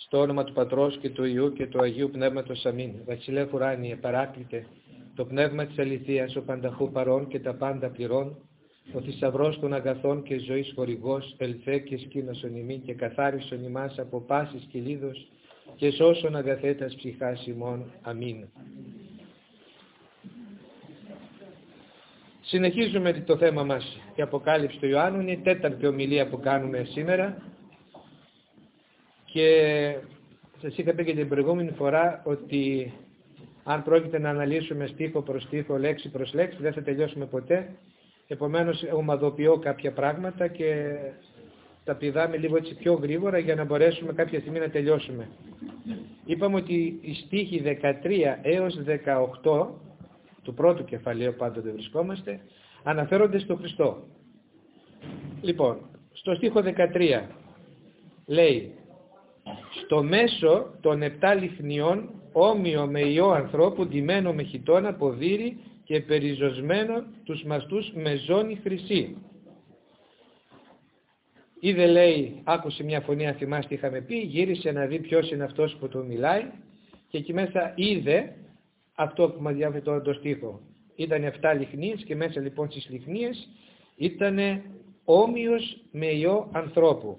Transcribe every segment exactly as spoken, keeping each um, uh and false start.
Στο όνομα του Πατρός και του Υιού και του Αγίου Πνεύματος. Αμήν. Βασιλεύ ουράνιε, παράκλητε, το πνεύμα της αληθείας, ο πανταχού παρών και τα πάντα πληρών, ο θησαυρός των αγαθών και ζωής χορηγός, ελθέ και σκήνωσον ημί και καθάρισον ημάς από πάσης κυλίδος και σώσον αγαθέτας ψυχάς ημών. Αμήν. Συνεχίζουμε το θέμα μας, η Αποκάλυψη του Ιωάννου. Είναι η τέταρτη ομιλία που κάνουμε σήμερα και σας είχα πει και την προηγούμενη φορά ότι αν πρόκειται να αναλύσουμε στίχο προς στίχο, λέξη προς λέξη, δεν θα τελειώσουμε ποτέ. Επομένως ομαδοποιώ κάποια πράγματα και τα πηδάμε λίγο έτσι πιο γρήγορα για να μπορέσουμε κάποια στιγμή να τελειώσουμε. Είπαμε ότι οι στίχοι δεκατρία έως δεκαοκτώ του πρώτου κεφαλαίου, πάντοτε βρισκόμαστε, αναφέρονται στο Χριστό. Λοιπόν, στο στίχο δεκατρία λέει: στο μέσο των επτά λιχνιών, όμοιο με ιό ανθρώπου, ντυμένο με χιτώνα, ποδήρι και περιζωσμένο τους μαστούς με ζώνη χρυσή. Είδε, λέει, άκουσε μια φωνή, αν θυμάστε είχαμε πει, γύρισε να δει ποιος είναι αυτός που του μιλάει και εκεί μέσα είδε αυτό που μας διάβασε τώρα το στίχο. Ήταν επτά λιχνίες και μέσα λοιπόν στις λιχνίες ήταν όμοιος με ιό ανθρώπου.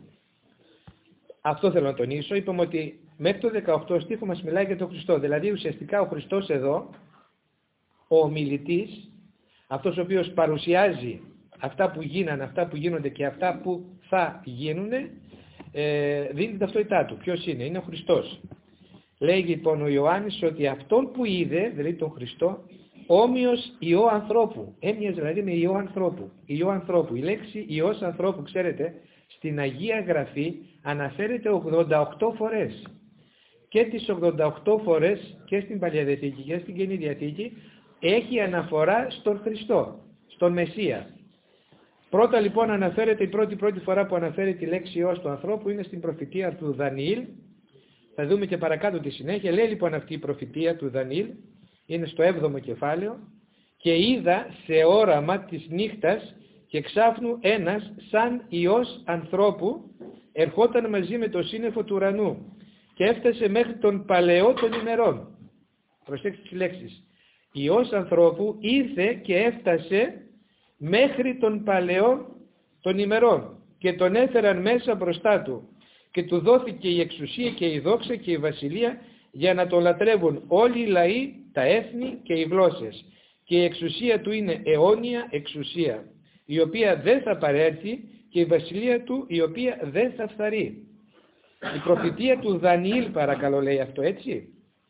Αυτό θέλω να τονίσω. Είπαμε ότι μέχρι το δεκαοκτώ στίχο μας μιλάει για τον Χριστό. Δηλαδή ουσιαστικά ο Χριστός εδώ, ο ομιλητής, αυτός ο οποίος παρουσιάζει αυτά που γίνανε, αυτά που γίνονται και αυτά που θα γίνουν, ε, δίνει την ταυτότητά του. Ποιος είναι? Είναι ο Χριστός. Λέει λοιπόν ο Ιωάννης ότι αυτόν που είδε, δηλαδή τον Χριστό, όμοιος ιό ανθρώπου. Έμοιαζε δηλαδή με ιό ανθρώπου. Ιό ανθρώπου. Η λέξη ιός ανθρώπου, ξέρετε, στην Αγία Γραφή αναφέρεται ογδόντα οκτώ φορές. Και τις ογδόντα οκτώ φορές και στην Παλαιά Διαθήκη και στην Καινή Διαθήκη έχει αναφορά στον Χριστό, στον Μεσσία. Πρώτα λοιπόν αναφέρεται, η πρώτη πρώτη φορά που αναφέρει τη λέξη ιός του ανθρώπου είναι στην προφητεία του Δανιήλ. Θα δούμε και παρακάτω τη συνέχεια. Λέει λοιπόν αυτή η προφητεία του Δανιήλ, είναι στο έβδομο κεφάλαιο: και είδα σε όραμα της νύχτας και ξάφνου ένας σαν ιός ανθρώπου ερχόταν μαζί με το σύννεφο του ουρανού και έφτασε μέχρι τον παλαιό των ημερών. Προσέξτε τις λέξεις. Ιός ανθρώπου ήρθε και έφτασε μέχρι τον παλαιό των ημερών και τον έφεραν μέσα μπροστά του και του δόθηκε η εξουσία και η δόξα και η βασιλεία για να το λατρεύουν όλοι οι λαοί, τα έθνη και οι γλώσσες. Και η εξουσία του είναι αιώνια εξουσία, η οποία δεν θα παρέλθει, και η βασιλεία του η οποία δεν θα φθαρεί. Η προφητεία του Δανιήλ, παρακαλώ, λέει αυτό, έτσι.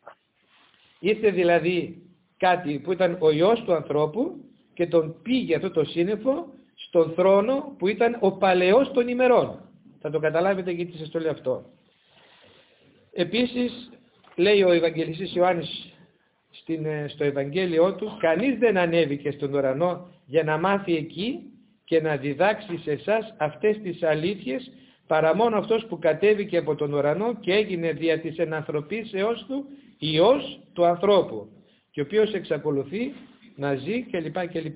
Ήρθε δηλαδή κάτι που ήταν ο ιός του ανθρώπου και τον πήγε αυτό το σύννεφο στον θρόνο που ήταν ο παλαιός των ημερών. Θα το καταλάβετε γιατί σας το λέω αυτό. Επίσης λέει ο Ευαγγελιστής Ιωάννης στην, στο Ευαγγέλιό του: κανείς δεν ανέβηκε στον ουρανό για να μάθει εκεί και να διδάξει σε εσάς αυτές τις αλήθειες, παρά μόνο αυτός που κατέβηκε από τον ουρανό και έγινε δια της ενανθρωπίσεώς του ιός του ανθρώπου, και ο οποίος εξακολουθεί να ζει κλπ. κλπ.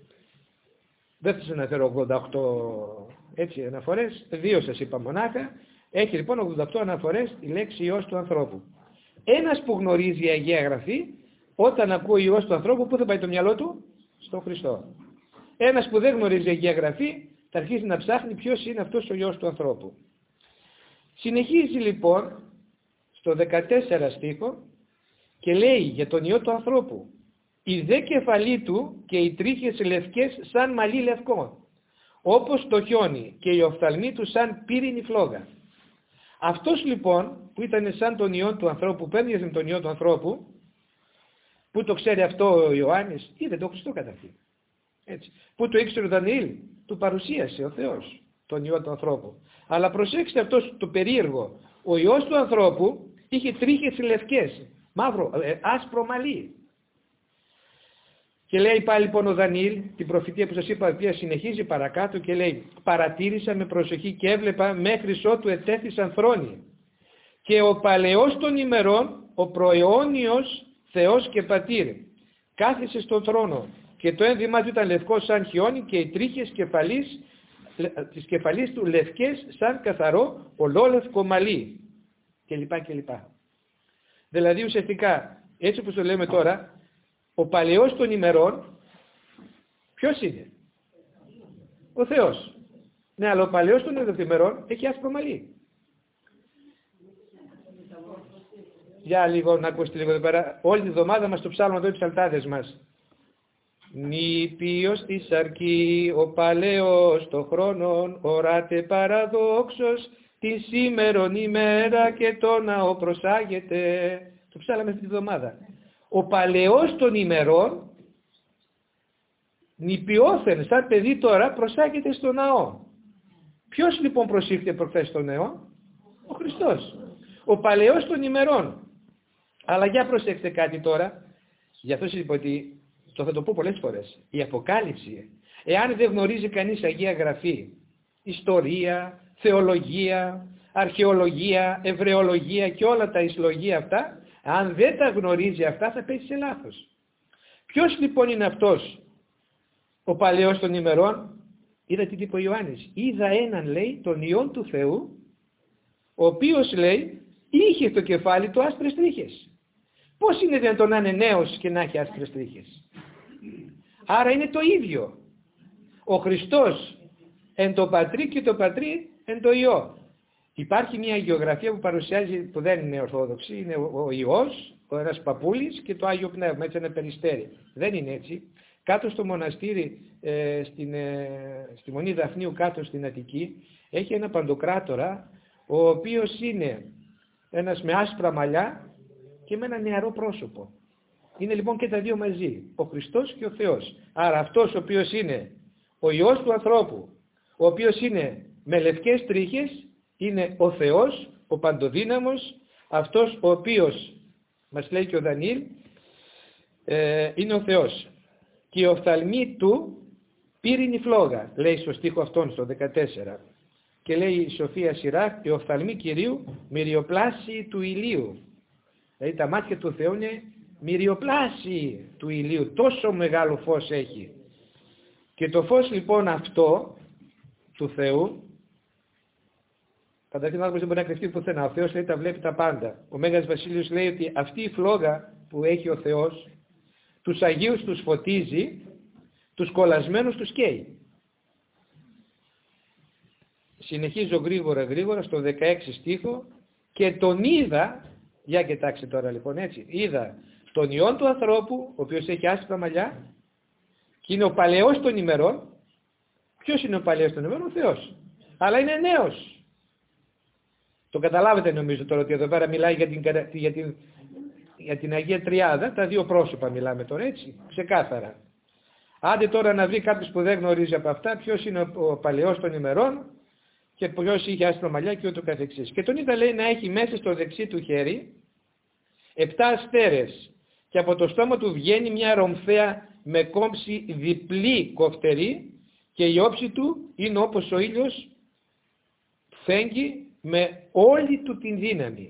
Δεν θα σας αναφέρω ογδόντα οκτώ έτσι αναφορές, δύο σας είπα μονάχα. Έχει λοιπόν ογδόντα οκτώ αναφορές η λέξη ιός του ανθρώπου. Ένας που γνωρίζει η Αγία Γραφή, όταν ακούει ιός του ανθρώπου, πού θα πάει το μυαλό του? Στον Χριστό. Ένας που δεν γνωρίζει η Αγία Γραφή θα αρχίσει να ψάχνει ποιος είναι αυτός ο ιός του ανθρώπου. Συνεχίζει λοιπόν στο δεκατέσσερα στίχο και λέει για τον ιό του ανθρώπου: η δε κεφαλή του και οι τρίχες λευκές σαν μαλλί λευκό, όπως το χιόνι, και οι οφθαλμοί του σαν πύρινη φλόγα. Αυτός λοιπόν που ήταν σαν τον ιό του ανθρώπου, που έμοιαζε με τον ιό του ανθρώπου, που το ξέρει αυτό ο Ιωάννης? Είδε τον Χριστό καταρχήν. Έτσι. Που το ήξερε ο Δανιήλ? Του παρουσίασε ο Θεός τον ιό του ανθρώπου. Αλλά προσέξτε αυτό το περίεργο. Ο ιός του ανθρώπου είχε τρίχες λευκές, μαύρο, ε, άσπρο μαλλί. Και λέει πάλι λοιπόν ο Δανιήλ την προφητεία που σας είπα, η οποία συνεχίζει παρακάτω και λέει: παρατήρησα με προσοχή και έβλεπα μέχρι ότου ετέθησαν θρόνοι και ο παλαιός των ημερών, ο προαιώνιος Θεός και Πατήρ, κάθισε στον θρόνο και το ένδυμά του ήταν λευκό σαν χιόνι και οι τρίχες κεφαλής, της κεφαλής του λευκές σαν καθαρό ολόλευκο μαλλί. κλπ. κλπ. Δηλαδή ουσιαστικά, έτσι όπως το λέμε τώρα, ο παλαιός των ημερών, ποιος είναι? Ο Θεός. Ναι, αλλά ο παλαιός των ημερών έχει άσπρο μαλλί. Για λίγο να ακούσετε λίγο εδώ πέρα. Όλη τη βδομάδα μας το ψάλουμε εδώ οι ψαλτάδες μας. Νηπίος τη σαρκή, ο παλαιός των χρόνων, οράτε παραδόξος, την σήμερον ημέρα και το ναό προσάγεται. Το ψάλαμε αυτή τη βδομάδα. Ο παλαιός των ημερών, νηπιόθεν, σαν παιδί τώρα, προσάγεται στο ναό. Ποιος λοιπόν προσήχθηκε προχθές στο ναό? Ο Χριστός. Ο παλαιός των ημερών. Αλλά για προσέξτε κάτι τώρα, γι' αυτό σας είπα ότι, το θα το πω πολλές φορές, η Αποκάλυψη, εάν δεν γνωρίζει κανείς Αγία Γραφή, ιστορία, θεολογία, αρχαιολογία, εβραιολογία και όλα τα ισλογία αυτά, αν δεν τα γνωρίζει αυτά θα πέσει σε λάθος. Ποιος λοιπόν είναι αυτός ο παλαιός των ημερών? Είδα τι είπε ο Ιωάννης. Είδα έναν, λέει, τον Υιόν του Θεού, ο οποίος, λέει, είχε στο κεφάλι του άσπρες τρίχες. Πώς είναι δυνατόν να είναι νέος και να έχει άσπρες τρίχες? Άρα είναι το ίδιο. Ο Χριστός εν το πατρί και το πατρί εν το Υιό. Υπάρχει μια γεωγραφία που παρουσιάζει, που δεν είναι ορθόδοξη, είναι ο Υιός, ο ένας παππούλης και το Άγιο Πνεύμα, έτσι ένα περιστέρι. Δεν είναι έτσι. Κάτω στο μοναστήρι, ε, στην, ε, στη Μονή Δαφνίου κάτω στην Αττική, έχει ένα παντοκράτορα, ο οποίος είναι ένας με άσπρα μαλλιά και με ένα νεαρό πρόσωπο. Είναι λοιπόν και τα δύο μαζί, ο Χριστός και ο Θεός. Άρα αυτός ο οποίος είναι ο Υιός του ανθρώπου, ο οποίος είναι με λευκές τρίχες, είναι ο Θεός, ο παντοδύναμος, αυτός ο οποίος, μας λέει και ο Δανιήλ, ε, είναι ο Θεός. Και η οφθαλμή του πύρινη φλόγα, λέει στο στίχο αυτόν στο δεκατέσσερα. Και λέει η Σοφία Σιράχ, η οφθαλμή Κυρίου μυριοπλάση του ηλίου. Δηλαδή τα μάτια του Θεού είναι μυριοπλάση του ηλίου, τόσο μεγάλο φως έχει. Και το φως λοιπόν αυτό του Θεού, καταρχήν ο άνθρωπος δεν μπορεί να κρυφτεί πουθενά. Ο Θεός, λέει, τα βλέπει τα πάντα. Ο Μέγας Βασίλειος λέει ότι αυτή η φλόγα που έχει ο Θεός, τους Αγίους τους φωτίζει, τους κολλασμένους τους καίει. Συνεχίζω γρήγορα γρήγορα στο δεκαέξι στίχο, και τον είδα, για κοιτάξτε τώρα λοιπόν έτσι, είδα τον Υιόν του ανθρώπου, ο οποίος έχει άσπρα μαλλιά και είναι ο παλαιός των ημερών. Ποιος είναι ο παλαιός των ημερών? Ο Θεός. Αλλά είναι νέος. Το καταλάβετε νομίζω τώρα ότι εδώ πέρα μιλάει για την, για την, για την Αγία Τριάδα, τα δύο πρόσωπα μιλάμε τώρα, έτσι, ξεκάθαρα. Άντε τώρα να βρει κάποιος που δεν γνωρίζει από αυτά ποιος είναι ο παλαιός των ημερών και ποιος είχε άσπρα μαλλιά και ούτω καθεξής. Και τον είδα, λέει, να έχει μέσα στο δεξί του χέρι επτά αστέρες και από το στόμα του βγαίνει μια ρομφαία με κόμψη διπλή κοφτερή και η όψη του είναι όπως ο ήλιος φέγγει με όλη του την δύναμη.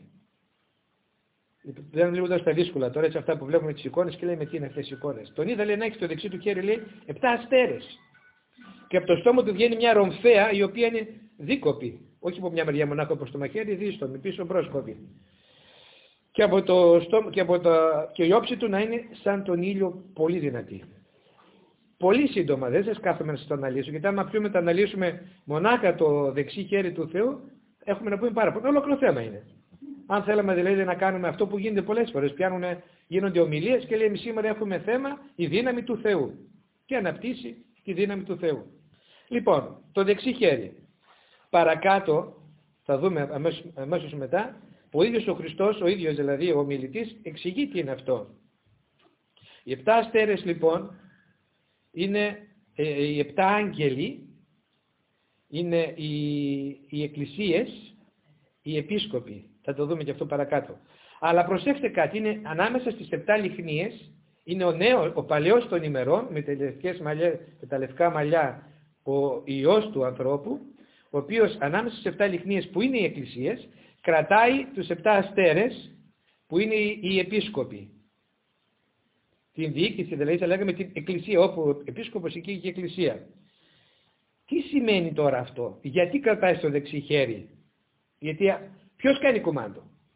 Δεν λίγο στα δύσκολα τώρα, έτσι, αυτά που βλέπουμε τις εικόνες και λέμε τι είναι αυτές οι εικόνες. Τον είδα, λέει, να έχει στο δεξί του χέρι, λέει, επτά αστέρες. Και από το στόμα του βγαίνει μια ρομφαία η οποία είναι δίκοπη. Όχι από μια μεριά μονάχα προς το μαχαίρι, δίστομη, πίσω μπρόσκοπη. Και, από το στόμα, και, από τα, και η όψη του να είναι σαν τον ήλιο πολύ δυνατή. Πολύ σύντομα, δεν σας κάθομαι να σας το αναλύσω, γιατί άμα πιούμε τα αναλύσουμε μονάχα το δεξί χέρι του Θεού, έχουμε να πούμε πάρα πολύ. Ολόκληρο θέμα είναι. Αν θέλαμε δηλαδή να κάνουμε αυτό που γίνεται πολλές φορές, πιάνουν, γίνονται ομιλίες και λέμε σήμερα έχουμε θέμα η δύναμη του Θεού. Και αναπτύσσει τη δύναμη του Θεού. Λοιπόν, το δεξί χέρι. Παρακάτω, θα δούμε αμέσως, αμέσως μετά, ο ίδιος ο Χριστός, ο ίδιος δηλαδή ο ομιλητής, εξηγεί τι είναι αυτό. Οι επτά αστέρες λοιπόν είναι ε, οι επτά άγγελοι, είναι οι, οι εκκλησίες, οι επίσκοποι. Θα το δούμε και αυτό παρακάτω. Αλλά προσέξτε κάτι, είναι ανάμεσα στις επτά λιχνίες, είναι ο νέος, ο παλαιός των ημερών, με, μαλλιά, με τα λευκά μαλλιά, ο Υιός του ανθρώπου, ο οποίος ανάμεσα στις επτά λιχνίες που είναι οι εκκλησίες, κρατάει τους επτά αστέρες που είναι οι επίσκοποι. Την διοίκηση, δηλαδή θα λέγαμε την εκκλησία, όπου ο επίσκοπος εκεί έχει η εκκλησία. Τι σημαίνει τώρα αυτό? Γιατί κρατάει στο δεξί χέρι? Γιατί ποιος κάνει κουμάντο?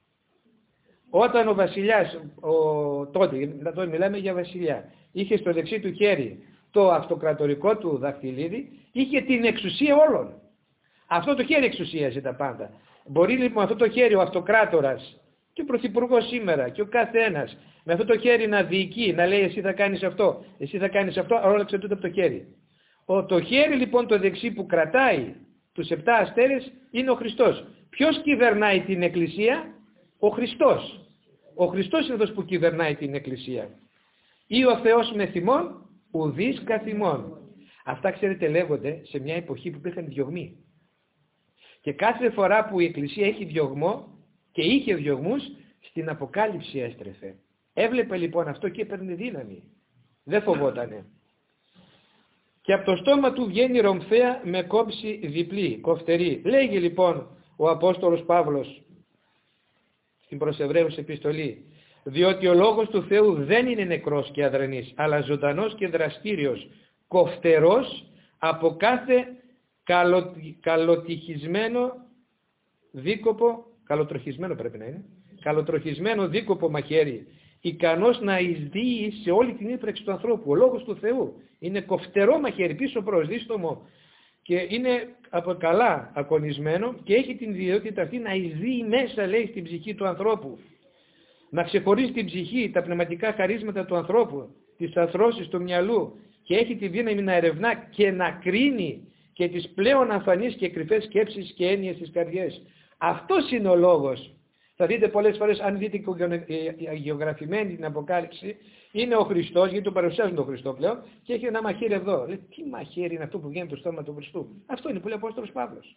Όταν ο βασιλιάς, ο, τότε, τότε μιλάμε για βασιλιά, είχε στο δεξί του χέρι το αυτοκρατορικό του δαχτυλίδι, είχε την εξουσία όλων. Αυτό το χέρι εξουσίαζε τα πάντα. Μπορεί λοιπόν αυτό το χέρι ο αυτοκράτορας και ο πρωθυπουργός σήμερα και ο κάθε ένας με αυτό το χέρι να διοικεί, να λέει εσύ θα κάνεις αυτό, εσύ θα κάνεις αυτό, όλα εξαρτούνται από το χέρι. Ο, το χέρι λοιπόν το δεξί που κρατάει τους επτά αστέρες είναι ο Χριστός. Ποιος κυβερνάει την Εκκλησία? Ο Χριστός. Ο Χριστός είναι αυτός που κυβερνάει την Εκκλησία. Ή ο Θεός με θυμών, ουδείς καθημών. Αυτά ξέρετε λέγονται σε μια εποχή που υπήρχαν διωγμοί. Και κάθε φορά που η Εκκλησία έχει διωγμό και είχε διωγμούς, στην Αποκάλυψη έστρεφε. Έβλεπε λοιπόν αυτό και έπαιρνε δύναμη. Δεν φοβότανε. Και από το στόμα του βγαίνει ρομφαία με κόψη διπλή, κοφτερή. Λέγει λοιπόν ο Απόστολος Παύλος στην προς Εβραίους επιστολή, διότι ο λόγος του Θεού δεν είναι νεκρός και αδρανής, αλλά ζωντανός και δραστήριος, κοφτερός από κάθε καλο, καλοτυχισμένο δίκοπο, καλοτροχισμένο πρέπει να είναι, καλοτροχισμένο δίκοπο μαχαίρι, ικανός να εισδύει σε όλη την ύπαρξη του ανθρώπου. Ο λόγος του Θεού είναι κοφτερό μαχαίρι, πίσω προς δίστομο, και είναι από καλά ακονισμένο και έχει την ιδιότητα αυτή να εισδύει μέσα, λέει, στην ψυχή του ανθρώπου. Να ξεχωρίζει την ψυχή, τα πνευματικά χαρίσματα του ανθρώπου, τις αρθρώσεις του μυαλού, και έχει τη δύναμη να ερευνά και να κρίνει και τις πλέον αμφανείς και κρυφές σκέψεις και έννοιες της καρδιές. Αυτός είναι ο λόγος. Θα δείτε πολλές φορές, αν δείτε γεωγραφημένη την Αποκάλυψη, είναι ο Χριστός, γιατί τον παρουσιάζουν τον Χριστό πλέον, και έχει ένα μαχαίρι εδώ. Λέει, τι μαχαίρι είναι αυτό που βγαίνει από το στόμα του Χριστού? Αυτό είναι που λέει ο Απόστολος Παύλος.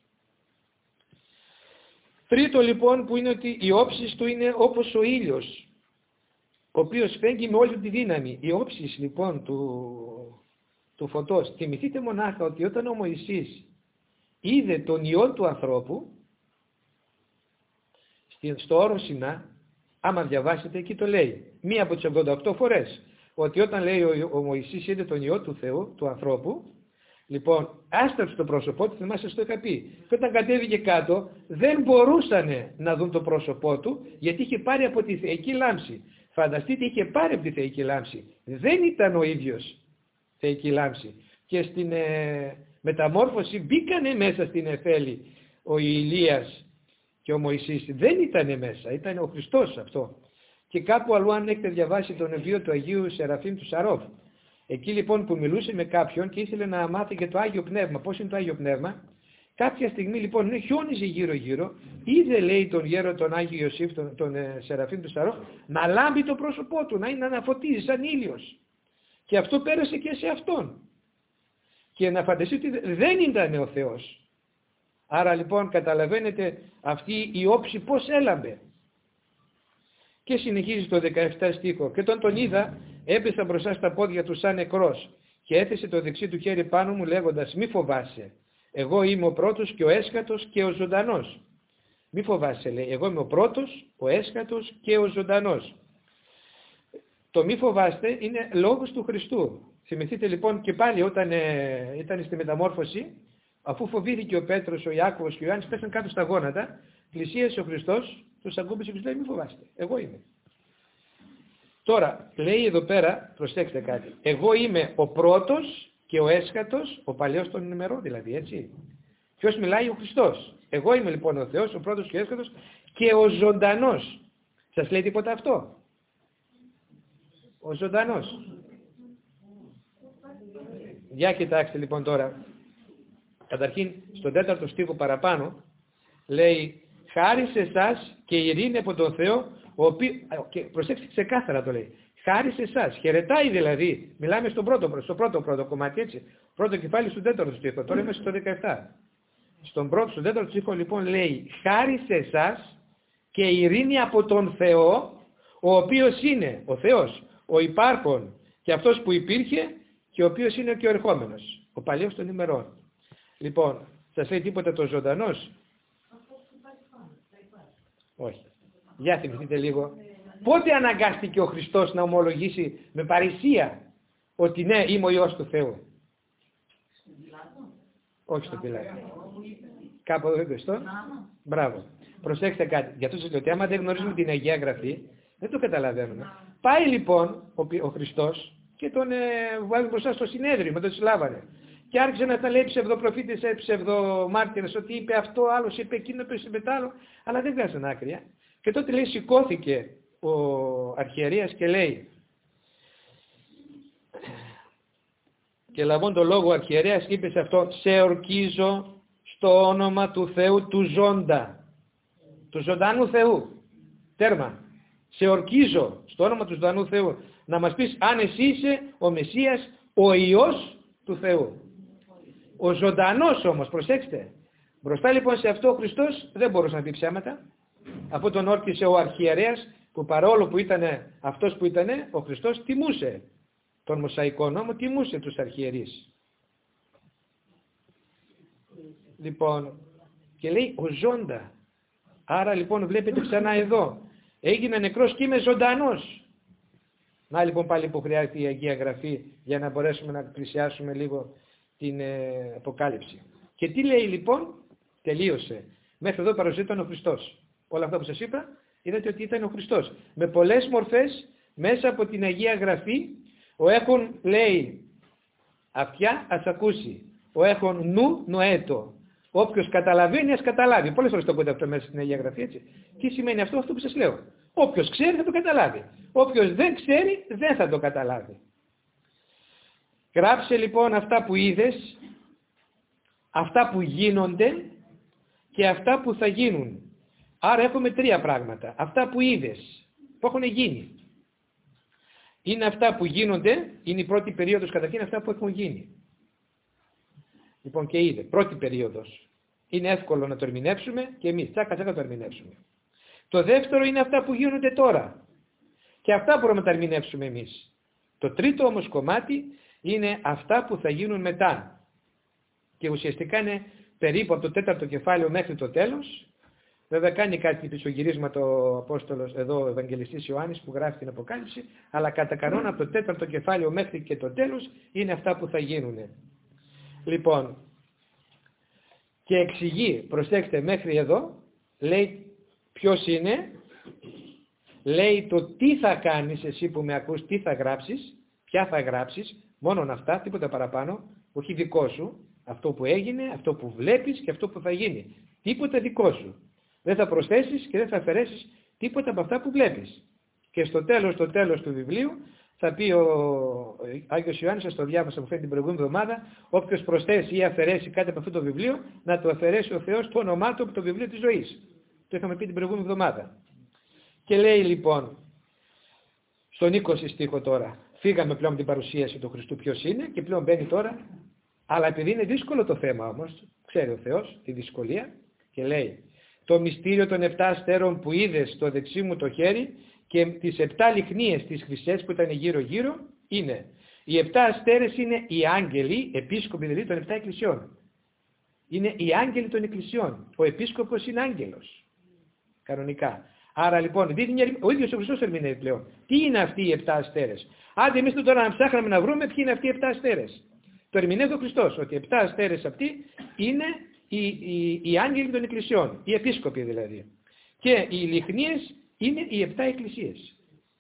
Τρίτο λοιπόν, που είναι ότι η όψις του είναι όπως ο ήλιος, ο οποίος φέγγει με όλη τη δύναμη. Η όψις λοιπόν του, του φωτός. Θυμηθείτε μονάχα ότι όταν ο Μωυσής είδε τον ιό του ανθρώπου, στο όρο Σινά, άμα διαβάσετε εκεί το λέει, μία από τις ογδόντα οκτώ φορές, ότι όταν λέει ο, ο Μωυσής είδε τον ιό του Θεού, του ανθρώπου, λοιπόν, άστραψε το πρόσωπό του, θυμάστε στο είχα πει, και όταν κατέβηκε κάτω, δεν μπορούσαν να δουν το πρόσωπό του, γιατί είχε πάρει από τη θεϊκή λάμψη. Φανταστείτε, είχε πάρει από τη θεϊκή λάμψη. Δεν ήταν ο ίδιος θεϊκή λάμψη. Και στην ε, μεταμόρφωση μπήκανε μέσα στην Εφέλη ο Ηλίας και ο Μωυσής. Δεν ήταν μέσα, ήταν ο Χριστός αυτό. Και κάπου αλλού, αν έχετε διαβάσει τον βίο του Αγίου Σεραφείμ του Σαρόφ, εκεί λοιπόν που μιλούσε με κάποιον και ήθελε να μάθει για το Άγιο Πνεύμα, πώς είναι το Άγιο Πνεύμα, κάποια στιγμή λοιπόν ναι, χιόνιζε γύρω γύρω, είδε, λέει, τον γέρο τον Άγιο Ιωσήφ, τον, τον ε, Σεραφείμ του Σαρόφ, να λάμπει το πρόσωπό του, να είναι να φωτίζει σαν ήλιος. Και αυτό πέρασε και σε αυτόν. Και να φανταστείτε ότι δεν ήταν ο Θεός. Άρα λοιπόν καταλαβαίνετε αυτή η όψη πώς έλαμπε. Και συνεχίζει το δεκαεπτά στίχο. Και όταν τον είδα, έπεσα μπροστά στα πόδια του σαν νεκρός και έθεσε το δεξί του χέρι πάνω μου λέγοντας, μη φοβάσαι, εγώ είμαι ο πρώτος και ο έσχατος και ο ζωντανός. Μη φοβάσαι, λέει, εγώ είμαι ο πρώτος, ο έσχατος και ο ζωντανός. Το μη φοβάστε είναι λόγος του Χριστού. Θυμηθείτε λοιπόν και πάλι όταν ε, ήταν στη μεταμόρφωση, αφού φοβήθηκε ο Πέτρος, ο Ιάκωβος και ο Ιωάννης, πέσαν κάτω στα γόνατα, πλησίασε ο Χριστός, τους ακούμπησε και τους λέει, μη φοβάστε, εγώ είμαι. Τώρα, λέει εδώ πέρα, προσέξτε κάτι, εγώ είμαι ο πρώτος και ο έσχατος, ο παλαιός των ημερών δηλαδή, έτσι. Ποιος μιλάει? Ο Χριστός. Εγώ είμαι λοιπόν ο Θεός, ο πρώτος και ο έσχατος και ο ζωντανός. Σας λέει τίποτα αυτό? Ο ζωντανός. Για κοιτάξτε λοιπόν τώρα. Καταρχήν, στον τέταρτο στίχο παραπάνω, λέει, χάρη σε εσάς και ειρήνη από τον Θεό, ο οποίος, και προσέξτε ξεκάθαρα το λέει, χάρη σε εσάς, χαιρετάει δηλαδή, μιλάμε στον πρώτο, στο πρώτο πρώτο κομμάτι, έτσι, πρώτο κεφάλι στον τέταρτο στίχο, τώρα είμαστε στο δεκαεπτά. Στον πρώτο, στον τέταρτο στίχο λοιπόν λέει, χάρη σε εσάς και ειρήνη από τον Θεό, ο οποίος είναι ο Θεός, ο υπάρχον και αυτός που υπήρχε και ο οποίος είναι και ο ερχόμενος, ο παλαιός των ημερών. Λοιπόν, σας λέει τίποτα το ζωντανός? Όχι. Για θυμηθείτε λίγο. Πότε αναγκάστηκε ο Χριστός να ομολογήσει με παρησία ότι ναι, είμαι ο Υιός του Θεού? Όχι στον Πιλάτο. Κάπου εδώ είπε στο. Μπράβο. Προσέξτε κάτι. Γι' αυτό σας λέω ότι άμα δεν γνωρίζουμε την Αγία Γραφή, δεν το καταλαβαίνουμε. Πάει λοιπόν ο, ο Χριστός και τον ε, βγάζει μπροστά στο συνέδριο, με τον συλλάβανε. Και άρχισε να τα λέει ψευδοπροφήτες, ψευδομάρτυρες, ότι είπε αυτό, άλλος είπε εκείνο, είπε τ' άλλο, αλλά δεν βγάζαν άκρια. Και τότε λέει σηκώθηκε ο αρχιερέας και λέει, και λαβών το λόγο ο αρχιερέας είπε σε αυτό, σε ορκίζω στο όνομα του Θεού του ζώντα, του ζωντανού Θεού, τέρμα, σε ορκίζω στο όνομα του ζωντανού Θεού, να μας πεις αν εσύ είσαι ο Μεσσίας, ο Υιός του Θεού. Ο ζωντανός όμως, προσέξτε, μπροστά λοιπόν σε αυτό ο Χριστός δεν μπορούσε να πει ψέματα, αφού τον όρκισε ο αρχιερέας, που παρόλο που ήταν αυτός που ήταν, ο Χριστός τιμούσε τον Μωσαϊκό νόμο, τιμούσε τους αρχιερείς. Λοιπόν, και λέει ο ζώντα. Άρα λοιπόν βλέπετε ξανά εδώ, έγινε νεκρός και είμαι ζωντανός. Να λοιπόν πάλι που χρειάζεται η Αγία Γραφή για να μπορέσουμε να πλησιάσουμε λίγο την ε, Αποκάλυψη. Και τι λέει λοιπόν, τελείωσε. Μέχρι εδώ παρουσιαζόταν ο Χριστός. Όλα αυτά που σας είπα, είδατε ότι ήταν ο Χριστός. Με πολλές μορφές, μέσα από την Αγία Γραφή, ο έχων λέει αυτιά ας ακούσει. Ο έχων νου νοέτο. Όποιος καταλαβαίνει ας καταλάβει. Πολλές φορές το ακούτε αυτό μέσα στην Αγία Γραφή, έτσι. Τι σημαίνει αυτό, αυτό που σας λέω. Όποιος ξέρει θα το καταλάβει. Όποιος δεν ξέρει δεν θα το καταλάβει. Γράψε λοιπόν αυτά που είδες, αυτά που γίνονται και αυτά που θα γίνουν. Άρα έχουμε τρία πράγματα. Αυτά που είδες, που έχουν γίνει. Είναι αυτά που γίνονται, είναι η πρώτη περίοδος καταρχήν αυτά που έχουν γίνει. Λοιπόν και είδε, πρώτη περίοδος. Είναι εύκολο να το ερμηνεύσουμε και εμείς τσάκα τσάκα το ερμηνεύσουμε. Το δεύτερο είναι αυτά που γίνονται τώρα. Και αυτά μπορούμε να τα ερμηνεύσουμε εμείς. Το τρίτο όμως κομμάτι είναι αυτά που θα γίνουν μετά. Και ουσιαστικά είναι περίπου από το τέταρτο κεφάλαιο μέχρι το τέλος. Βέβαια κάνει κάτι πισωγυρίσματα ο Απόστολος εδώ, ο Ευαγγελιστής Ιωάννης που γράφει την Αποκάλυψη, αλλά κατά κανόνα από το τέταρτο κεφάλαιο μέχρι και το τέλος είναι αυτά που θα γίνουν. Λοιπόν, και εξηγεί, προσέξτε μέχρι εδώ, λέει ποιος είναι, λέει το τι θα κάνεις εσύ που με ακούς, τι θα γράψεις, ποια θα γράψεις, μόνον αυτά, τίποτα παραπάνω, όχι δικό σου, αυτό που έγινε, αυτό που βλέπεις και αυτό που θα γίνει. Τίποτα δικό σου. Δεν θα προσθέσεις και δεν θα αφαιρέσεις τίποτα από αυτά που βλέπεις. Και στο τέλος, στο τέλος του βιβλίου θα πει ο Άγιος Ιωάννης, σας το διάβασα που φαίνεται την προηγούμενη εβδομάδα, όποιος προσθέσει ή αφαιρέσει κάτι από αυτό το βιβλίο, να το αφαιρέσει ο Θεός το όνομά του από το βιβλίο της ζωής. Το είχαμε πει την προηγούμενη εβδομάδα. Και λέει λοιπόν, στον είκοσι στίχο τώρα, φύγαμε πλέον από την παρουσίαση του Χριστού ποιος είναι και πλέον μπαίνει τώρα, αλλά επειδή είναι δύσκολο το θέμα όμως, ξέρει ο Θεός τη δυσκολία και λέει, το μυστήριο των επτά αστέρων που είδες στο δεξί μου το χέρι και τις επτά λιχνίες τις χρυσές που ήταν γύρω γύρω είναι, οι επτά αστέρες είναι οι άγγελοι, επίσκοποι δηλαδή των επτά εκκλησιών. Είναι οι άγγελοι των εκκλησιών. Ο επίσκοπος είναι άγγελος. Κανονικά. Άρα λοιπόν, ο ίδιος ο Χριστός ερμηνεύει πλέον. Τι είναι αυτοί οι επτά αστέρες. Άντε εμείς τώρα να ψάχναμε να βρούμε ποιοι είναι αυτοί οι επτά αστέρες. Το ερμηνεύει ο Χριστός, ότι οι επτά αστέρες αυτοί είναι οι, οι, οι άγγελοι των εκκλησιών, οι επίσκοποι δηλαδή. Και οι λιχνίες είναι οι επτά εκκλησίες.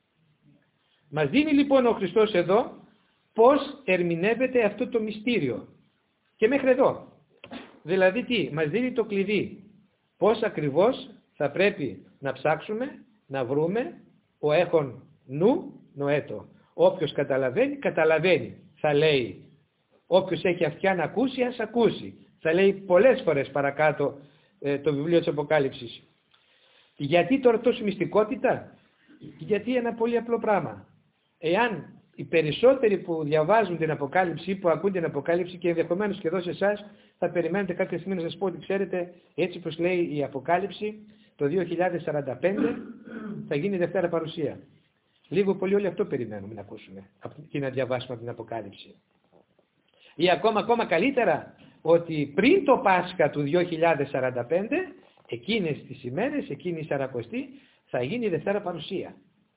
Μας δίνει λοιπόν ο Χριστός εδώ πώς ερμηνεύεται αυτό το μυστήριο. Και μέχρι εδώ. Δηλαδή τι, μας δίνει το κλειδί. Πώς ακριβώς θα πρέπει να ψάξουμε, να βρούμε ο έχων νου νοέτο. Όποιος καταλαβαίνει, καταλαβαίνει. Θα λέει, όποιος έχει αυτιά να ακούσει, ας ακούσει. Θα λέει πολλές φορές παρακάτω ε, το βιβλίο της Αποκάλυψης. Γιατί τώρα τόσο μυστικότητα? Γιατί ένα πολύ απλό πράγμα. Εάν οι περισσότεροι που διαβάζουν την Αποκάλυψη ή που ακούν την Αποκάλυψη και ενδεχομένως και εδώ σε εσάς θα περιμένετε κάποια στιγμή να σας πω ότι ξέρετε, έτσι όπως λέει η Αποκάλυψη, το δύο χιλιάδες σαράντα πέντε θα γίνει η Δευτέρα Παρουσία. Λίγο πολύ όλοι αυτό περιμένουμε να ακούσουμε και να διαβάσουμε την Αποκάλυψη. Ή ακόμα, ακόμα καλύτερα, ότι πριν το Πάσχα του δύο χιλιάδες σαράντα πέντε, εκείνες τις ημέρες, εκείνη η Σαρακοστή, θα γίνει η Δευτέρα Παρουσία.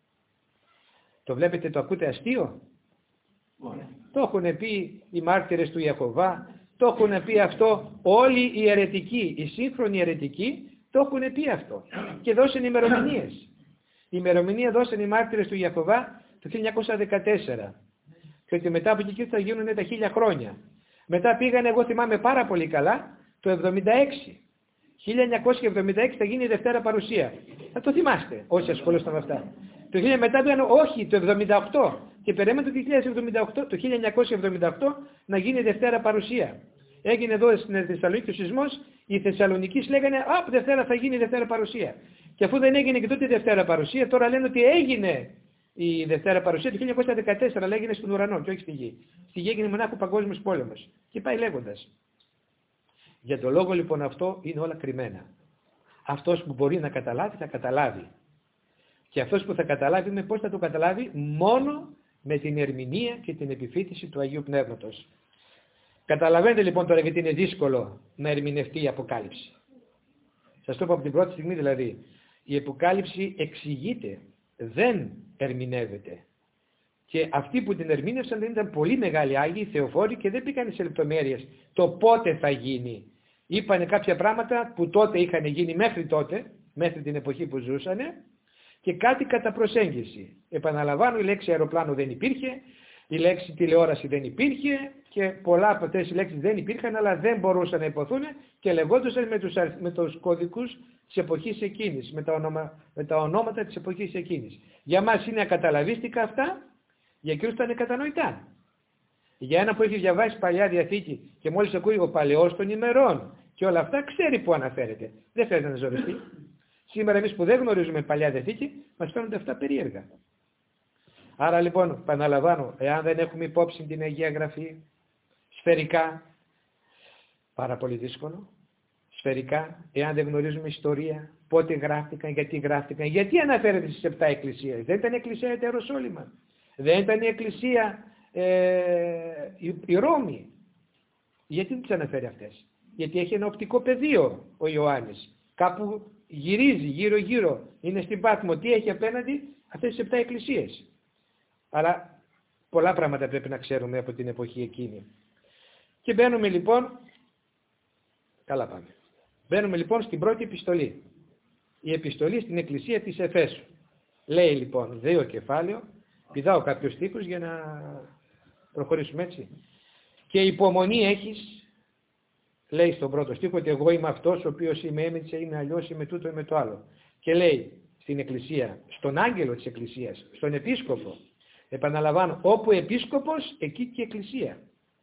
Το βλέπετε, το ακούτε αστείο? Yeah. Το έχουν πει οι μάρτυρες του Ιεχωβά, το έχουν πει αυτό όλοι οι αιρετικοί, οι σύγχρονοι αιρετικοί, Το έχουν πει αυτό. Και δώσαν ημερομηνίες. Η ημερομηνία δώσαν οι μάρτυρες του Ιεχωβά το χίλια εννιακόσια δεκατέσσερα. Και ότι μετά από εκεί θα γίνουν τα χίλια χρόνια. Μετά πήγανε, εγώ θυμάμαι πάρα πολύ καλά, το εβδομήντα έξι. χίλια εννιακόσια εβδομήντα έξι θα γίνει η Δευτέρα Παρουσία. Θα το θυμάστε όσοι ασχολούνται με αυτά. Το χίλια μετά πήγαν, όχι, το εβδομήντα οκτώ. Και περίμενε το χίλια εννιακόσια εβδομήντα οκτώ να γίνει η Δευτέρα Παρουσία. Έγινε εδώ στην Θεσσαλονίκη ο σεισμός, οι Θεσσαλονικείς λέγανε «Α, Δευτέρα θα γίνει η Δευτέρα Παρουσία». Και αφού δεν έγινε και τότε η Δευτέρα Παρουσία, τώρα λένε ότι έγινε η Δευτέρα Παρουσία το χίλια εννιακόσια δεκατέσσερα, αλλά έγινε στον ουρανό και όχι στη γη. Στη γη έγινε μονάχα ο Παγκόσμιος Πόλεμος. Και πάει λέγοντας. Για τον λόγο λοιπόν αυτό είναι όλα κρυμμένα. Αυτός που μπορεί να καταλάβει θα καταλάβει. Και αυτός που θα καταλάβει με πώς θα το καταλάβει? Μόνο με την ερμηνεία και την επιφύτηση του Αγίου Πνεύματος. Καταλαβαίνετε λοιπόν τώρα γιατί είναι δύσκολο να ερμηνευτεί η Αποκάλυψη. Σας το είπα από την πρώτη στιγμή δηλαδή. Η Αποκάλυψη εξηγείται, δεν ερμηνεύεται. Και αυτοί που την ερμήνευσαν δεν ήταν πολύ μεγάλοι Άγιοι, θεοφόροι και δεν πήγαν σε λεπτομέρειες το πότε θα γίνει. Είπανε κάποια πράγματα που τότε είχαν γίνει μέχρι τότε, μέχρι την εποχή που ζούσανε, και κάτι κατά προσέγγιση. Επαναλαμβάνω, η λέξη αεροπλάνο δεν υπήρχε, η λέξη τηλεόραση δεν υπήρχε και πολλά από αυτές οι λέξεις δεν υπήρχαν, αλλά δεν μπορούσαν να υποθούν και λεγόντουσαν με τους, με τους κωδικούς της εποχής εκείνης, με τα, ονομα, με τα ονόματα της εποχής εκείνης. Για μας είναι ακαταλαβίστικα αυτά, για εκείνους ήταν κατανοητά. Για ένα που έχει διαβάσει Παλιά Διαθήκη και μόλις ακούει ο Παλαιός των ημερών και όλα αυτά, ξέρει που αναφέρεται. Δεν θέλει να ζοριστεί. Σήμερα εμείς που δεν γνωρίζουμε Παλιά Διαθήκη, μας φαίνονται αυτά περίεργα. Άρα λοιπόν, επαναλαμβάνω, εάν δεν έχουμε υπόψη την Αγία Γραφή, σφαιρικά, πάρα πολύ δύσκολο, σφαιρικά, εάν δεν γνωρίζουμε ιστορία, πότε γράφτηκαν, γιατί γράφτηκαν, γιατί αναφέρεται στις επτά εκκλησίες. Δεν ήταν η εκκλησία η Ιεροσόλυμα, δεν ήταν η εκκλησία ε, η, η Ρώμη. Γιατί δεν τις αναφέρει αυτές? Γιατί έχει ένα οπτικό πεδίο ο Ιωάννης. Κάπου γυρίζει γύρω γύρω, είναι στην Πάτμο. Τι έχει απέναντι? Αυτές τις επτά εκκλησίες. Αλλά πολλά πράγματα πρέπει να ξέρουμε από την εποχή εκείνη. Και μπαίνουμε λοιπόν, καλά πάμε, μπαίνουμε λοιπόν στην πρώτη επιστολή. Η επιστολή στην εκκλησία της Εφέσου. Λέει λοιπόν δύο κεφάλαιο, πηδάω κάποιους στίχους για να προχωρήσουμε έτσι. Και υπομονή έχεις, λέει στον πρώτο στίχο, ότι εγώ είμαι αυτός ο οποίος είμαι έμετσα, είμαι αλλιώς, είμαι τούτο, είμαι το άλλο. Και λέει στην εκκλησία, στον άγγελο της εκκλησίας, στον επίσκοπο, επαναλαμβάνω, όπου επίσκοπος, εκεί και εκκλησία.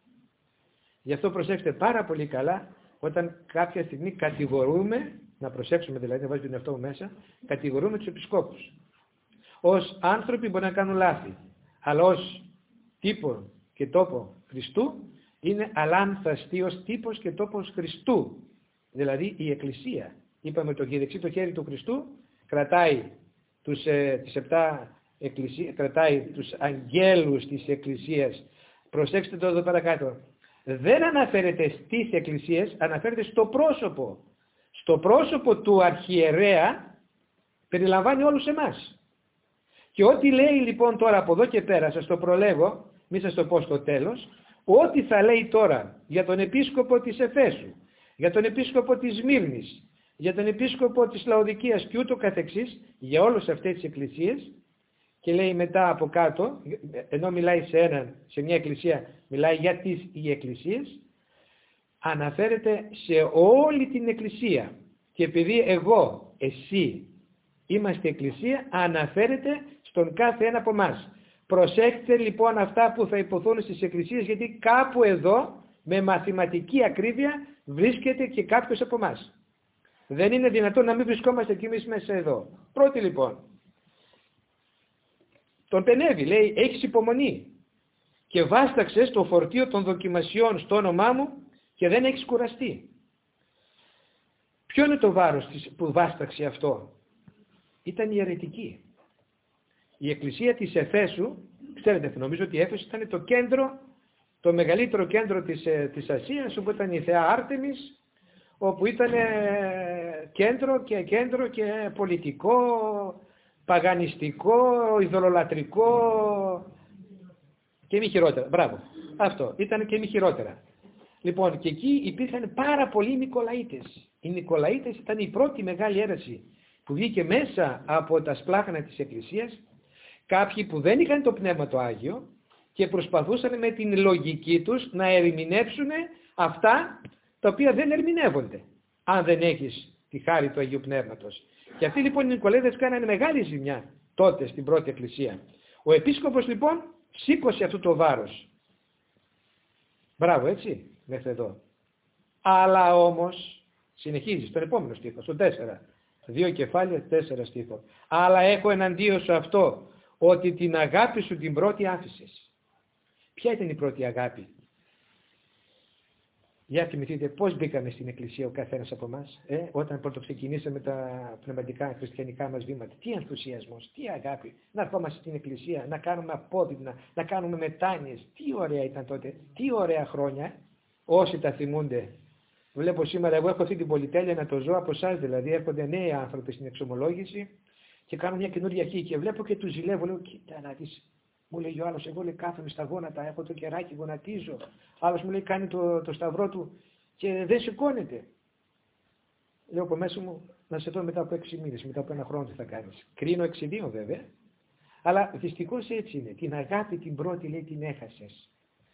Γι' αυτό προσέξτε πάρα πολύ καλά, όταν κάποια στιγμή κατηγορούμε, να προσέξουμε δηλαδή, να βάζουμε τον εαυτό μου μέσα, κατηγορούμε τους επισκόπους. Ως άνθρωποι μπορεί να κάνουν λάθη, αλλά ως τύπο και τόπο Χριστού, είναι αλάνθαστιος τύπος και τόπος Χριστού. Δηλαδή η εκκλησία. Είπαμε το δεξί το χέρι του Χριστού, κρατάει τους, ε, τις επτά εκκλησίες, κρατάει τους αγγέλους της εκκλησίας. Προσέξτε το εδώ παρακάτω. Δεν αναφέρεται στις εκκλησίες, αναφέρεται στο πρόσωπο. Στο πρόσωπο του αρχιερέα περιλαμβάνει όλους εμάς. Και ό,τι λέει λοιπόν τώρα από εδώ και πέρα, σας το προλέγω, μη σας το πω στο τέλος, ό,τι θα λέει τώρα για τον επίσκοπο της Εφέσου, για τον επίσκοπο της Σμύρνης, για τον επίσκοπο της Λαοδικίας και ούτω καθεξής, για όλες αυτές τις εκκλησίες, και λέει μετά από κάτω, ενώ μιλάει σε έναν, σε μια εκκλησία, μιλάει για τις οι εκκλησίες, αναφέρεται σε όλη την εκκλησία. Και επειδή εγώ, εσύ, είμαστε εκκλησία, αναφέρεται στον κάθε ένα από εμάς. Προσέξτε λοιπόν αυτά που θα υποθούν στις εκκλησίες, γιατί κάπου εδώ, με μαθηματική ακρίβεια, βρίσκεται και κάποιος από εμάς. Δεν είναι δυνατόν να μην βρισκόμαστε κι εμείς μέσα εδώ. Πρώτη λοιπόν, τον πενεύει, λέει, έχεις υπομονή και βάσταξες το φορτίο των δοκιμασιών στο όνομά μου και δεν έχεις κουραστεί. Ποιο είναι το βάρος που βάσταξε αυτό? Ήταν η αιρετική. Η εκκλησία της Εφέσου, ξέρετε, νομίζω ότι η Έφεσος ήταν το κέντρο, το μεγαλύτερο κέντρο της, της Ασίας, όπου ήταν η θεά Άρτεμις, όπου ήταν κέντρο και κέντρο και πολιτικό, παγανιστικό, ειδωλολατρικό και μη χειρότερα. Μπράβο. Αυτό. Ήταν και μη χειρότερα. Λοιπόν, και εκεί υπήρχαν πάρα πολλοί Νικολαίτες. Οι Νικολαίτες ήταν η πρώτη μεγάλη αίρεση που βγήκε μέσα από τα σπλάχνα της Εκκλησίας, κάποιοι που δεν είχαν το Πνεύμα το Άγιο και προσπαθούσαν με την λογική τους να ερμηνεύσουν αυτά τα οποία δεν ερμηνεύονται, αν δεν έχεις τη χάρη του Αγίου Πνεύματος. Και αυτοί λοιπόν οι Νικολαίτες κάνανε μεγάλη ζημιά τότε στην πρώτη Εκκλησία. Ο Επίσκοπος λοιπόν σήκωσε αυτό το βάρος. Μπράβο, έτσι, μέχρι εδώ. Αλλά όμως, συνεχίζει στον επόμενο στίχο, στον τέσσερα. Δύο κεφάλαια, τέσσερα στίχο. Αλλά έχω εναντίον σου αυτό, ότι την αγάπη σου την πρώτη άφησες. Ποια ήταν η πρώτη αγάπη? Για θυμηθείτε πώς μπήκαμε στην Εκκλησία ο καθένας από εμάς, ε, όταν πρώτο ξεκινήσαμε τα πνευματικά χριστιανικά μας βήματα. Τι ενθουσιασμός, τι αγάπη, να ερχόμαστε στην Εκκλησία, να κάνουμε απόδειγμα, να κάνουμε μετάνοιες. Τι ωραία ήταν τότε, τι ωραία χρόνια, όσοι τα θυμούνται. Βλέπω σήμερα, εγώ έχω αυτή την πολυτέλεια να το ζω από εσάς, δηλαδή έρχονται νέοι άνθρωποι στην εξομολόγηση και κάνουν μια καινούργια αρχή και βλέπω και τους ζηλεύω, λέω κοίτα να δεις. Μου λέει ο άλλος, εγώ λέει κάθομαι στα γόνατα, έχω το κεράκι, γονατίζω. Άλλος μου λέει κάνει το, το σταυρό του και δεν σηκώνεται. Λέω από μέσα μου, να σε δω μετά από έξι μήνες, μετά από ένα χρόνο τι θα κάνεις. Κρίνω εξ ιδίων βέβαια, αλλά δυστυχώς έτσι είναι. Την αγάπη την πρώτη λέει την έχασες.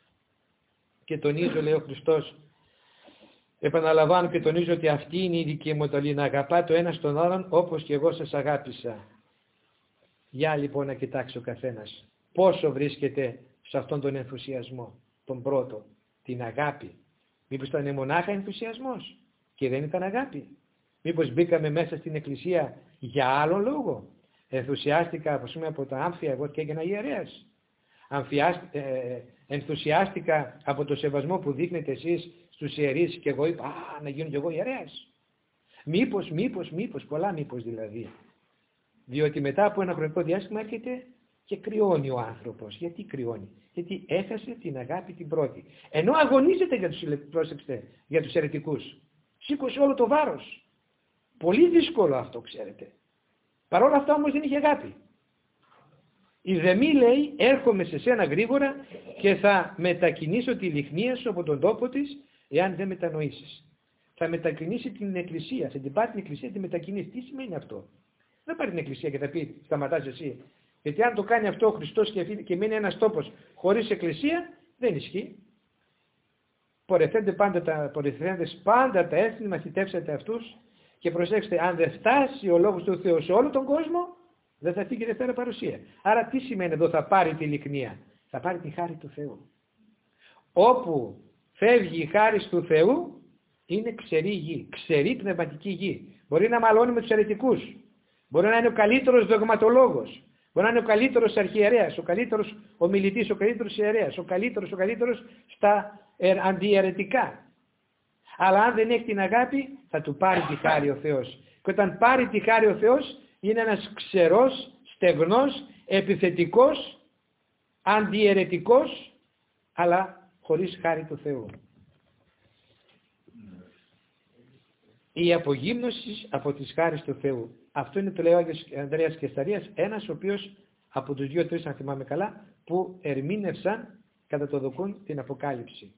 Και τονίζω, λέει ο Χριστός, επαναλαμβάνω και τονίζω ότι αυτή είναι η δική μου εντολή, να αγαπά το ένα τον άλλον όπως και εγώ σας αγάπησα. Για λοιπόν να κοιτάξει ο καθένας πόσο βρίσκεται σε αυτόν τον ενθουσιασμό, τον πρώτο, την αγάπη. Μήπως ήταν μονάχα ενθουσιασμός και δεν ήταν αγάπη? Μήπως μπήκαμε μέσα στην Εκκλησία για άλλον λόγο? Ενθουσιάστηκα ας πούμε, από τα άμφια, εγώ και έγινα ιερέας. Ε, ενθουσιάστηκα από το σεβασμό που δείχνετε εσείς στους ιερείς και εγώ είπα, α, να γίνω κι εγώ ιερέας. Μήπως, μήπως, μήπως, πολλά μήπως δηλαδή. Διότι μετά από ένα χρονικό διάστημα έρχεται και κρυώνει ο άνθρωπος. Γιατί κρυώνει? Γιατί έχασε την αγάπη την πρώτη. Ενώ αγωνίζεται για τους, πρόσεξτε, για τους αιρετικούς. Σήκωσε όλο το βάρος. Πολύ δύσκολο αυτό, ξέρετε. Παρ' όλα αυτά όμως δεν είχε αγάπη. Η δεμή λέει, έρχομαι σε σένα γρήγορα και θα μετακινήσω τη λιχνία σου από τον τόπο της, εάν δεν μετανοήσεις. Θα μετακινήσει την Εκκλησία, θα την πάρει την Εκκλησία, τη μετακινήσει. Τι σημαίνει αυτό? Δεν πάρει την Εκκλησία και θα πει, σταματάς εσύ. Γιατί αν το κάνει αυτό ο Χριστός και, και μείνει ένας τόπος χωρίς Εκκλησία, δεν ισχύει. Πορευθέντες πάντα τα, πάντα τα έθνη, μαθητεύσατε αυτούς και προσέξτε, αν δεν φτάσει ο Λόγος του Θεού σε όλο τον κόσμο, δεν θα φύγει Δευτέρα Παρουσία. Άρα τι σημαίνει εδώ? Θα πάρει τη λιχνία, θα πάρει τη χάρη του Θεού. Όπου φεύγει η χάρη του Θεού, είναι ξερή γη, ξερή πνευματική γη. Μπορεί να μαλώνει με τους αιρετικούς, μπορεί να είναι ο καλύτερος δογματολόγος, μπορεί να είναι ο καλύτερος αρχιερέας, ο καλύτερος ομιλητής, ο καλύτερος ιερέας, ο καλύτερος, ο καλύτερος στα αντιαιρετικά. Αλλά αν δεν έχει την αγάπη, θα του πάρει τη χάρη ο Θεός. Και όταν πάρει τη χάρη ο Θεός, είναι ένας ξερός, στεγνός, επιθετικός, αντιαιρετικός, αλλά χωρίς χάρη του Θεού. Η απογύμνωση από τις χάρες του Θεού. Αυτό είναι το λέει ο Άγιος Ανδρέας Κεσταρίας, ένας ο οποίος από τους δύο-τρεις, αν θυμάμαι καλά, που ερμήνευσαν κατά το δοκούν την Αποκάλυψη.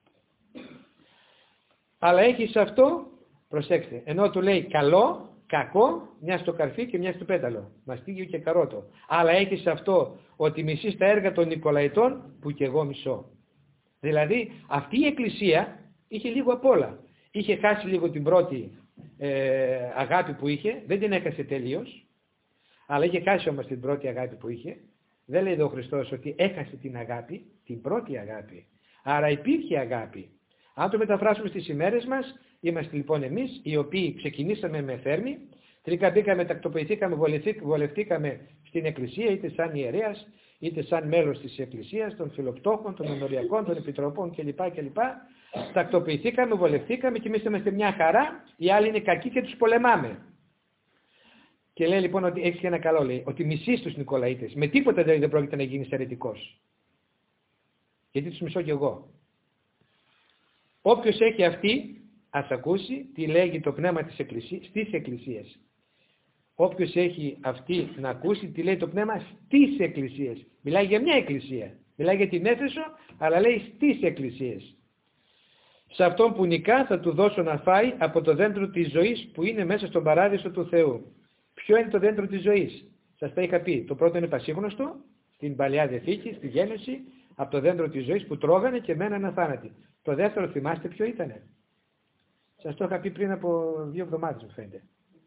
Αλλά έχει σε αυτό, προσέξτε, ενώ του λέει καλό, κακό, μια στο καρφί και μια στο πέταλο, μαστίγιο και καρότο. Αλλά έχει σε αυτό ότι μισείς τα έργα των Νικολαητών που και εγώ μισώ. Δηλαδή αυτή η Εκκλησία είχε λίγο απ' όλα. Είχε χάσει λίγο την πρώτη ε, αγάπη που είχε, δεν την έχασε τελείως, αλλά είχε χάσει όμως την πρώτη αγάπη που είχε. Δεν λέει εδώ ο Χριστός ότι έχασε την αγάπη, την πρώτη αγάπη. Άρα υπήρχε αγάπη. Αν το μεταφράσουμε στις ημέρες μας, είμαστε λοιπόν εμείς οι οποίοι ξεκινήσαμε με θέρμη, τελικά μπήκαμε, τακτοποιηθήκαμε, βολευτήκαμε στην Εκκλησία, είτε σαν ιερέας, είτε σαν μέλος της Εκκλησίας, των φιλοπτώχων, των ενοριακών, των επιτροπών κλπ. κλπ. Τακτοποιηθήκαμε, βολευτήκαμε και εμείς είμαστε μια χαρά, οι άλλοι είναι κακοί και τους πολεμάμε. Και λέει λοιπόν ότι έχει ένα καλό, λέει, ότι μισείς τους Νικολαίτες. Με τίποτα δεν πρόκειται να γίνεις αιρετικός. Γιατί τους μισώ κι εγώ. Όποιος έχει αυτή, ας ακούσει τι λέγει το πνεύμα της Εκκλησίας, στις Εκκλησίες. Όποιος έχει αυτή να ακούσει τι λέει το πνεύμα στις Εκκλησίες. Μιλάει για μια Εκκλησία. Μιλάει για την Έφεσο, αλλά λέει στις Εκκλησίες. Σε αυτόν που νικά θα του δώσω να φάει από το δέντρο της ζωής που είναι μέσα στον παράδεισο του Θεού. Ποιο είναι το δέντρο της ζωής? Σας τα είχα πει. Το πρώτο είναι πασίγνωστο, στην Παλαιά Διαθήκη, στη Γένεση, από το δέντρο της ζωής που τρώγανε και μέναν αθάνατοι. Το δεύτερο θυμάστε ποιο ήτανε? Σας το είχα πει πριν από δύο εβδομάδες μου φαίνεται.